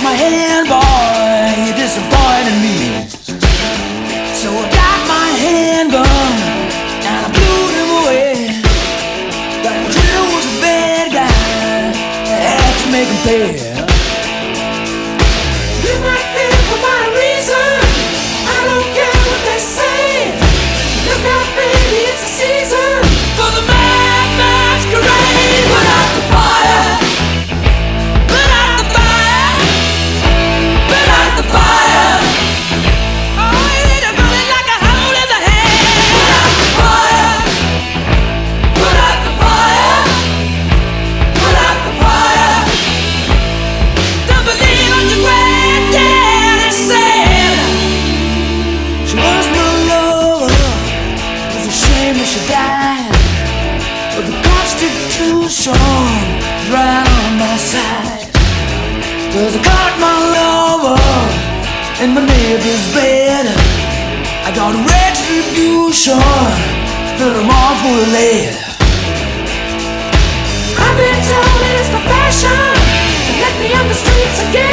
my hand, boy, you disappointed me. So I got my handgun and I blew him away. That Jim was a bad guy, I had to make him pay. You might think for my reason, I don't care what they say. Look out, baby, it's a season for the mad masquerade. Put out the fire, put out the fire, put out the fire. Oh, it'll burn it like a hole in the head. Put out the fire, put out the fire, put out the fire. Don't believe what your granddaddy said. She was my lover, it's a shame that she died, but the Constitution is right on my side. 'Cause I caught my lover in my neighbor's bed. I got retribution, split them all full of lead. I've been told it's the fashion to let me on the streets again.